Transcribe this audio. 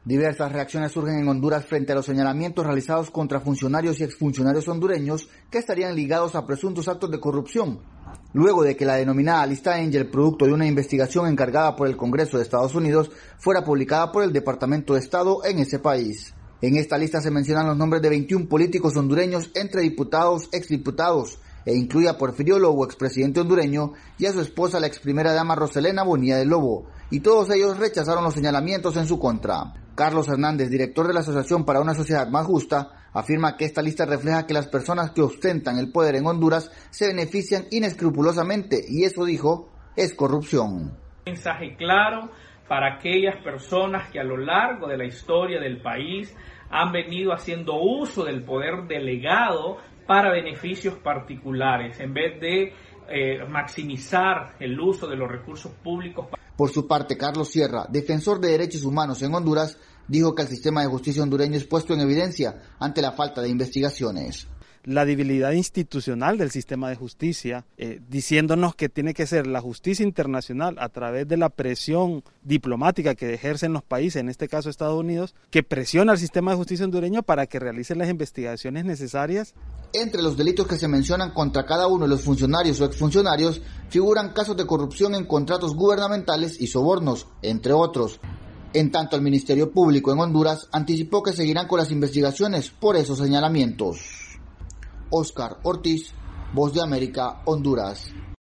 Diversas reacciones surgen en Honduras frente a los señalamientos realizados contra funcionarios y exfuncionarios hondureños que estarían ligados a presuntos actos de corrupción, luego de que la denominada lista Angel, producto de una investigación encargada por el Congreso de Estados Unidos, fuera publicada por el Departamento de Estado en ese país. En esta lista se mencionan los nombres de 21 políticos hondureños, entre diputados, exdiputados, e incluye a Porfirio Lobo, expresidente hondureño, y a su esposa, la ex primera dama Roselena Bonilla de Lobo, y todos ellos rechazaron los señalamientos en su contra. Carlos Hernández, director de la Asociación para una Sociedad Más Justa, afirma que esta lista refleja que las personas que ostentan el poder en Honduras se benefician inescrupulosamente, y eso, dijo, es corrupción. Un mensaje claro para aquellas personas que a lo largo de la historia del país han venido haciendo uso del poder delegado para beneficios particulares, en vez de maximizar el uso de los recursos públicos. Por su parte, Carlos Sierra, defensor de derechos humanos en Honduras, dijo que el sistema de justicia hondureño es puesto en evidencia ante la falta de investigaciones. La debilidad institucional del sistema de justicia, diciéndonos que tiene que ser la justicia internacional a través de la presión diplomática que ejercen los países, en este caso Estados Unidos, que presiona al sistema de justicia hondureño para que realicen las investigaciones necesarias. Entre los delitos que se mencionan contra cada uno de los funcionarios o exfuncionarios figuran casos de corrupción en contratos gubernamentales y sobornos, entre otros. En tanto, el Ministerio Público en Honduras anticipó que seguirán con las investigaciones por esos señalamientos. Oscar Ortiz, Voz de América, Honduras.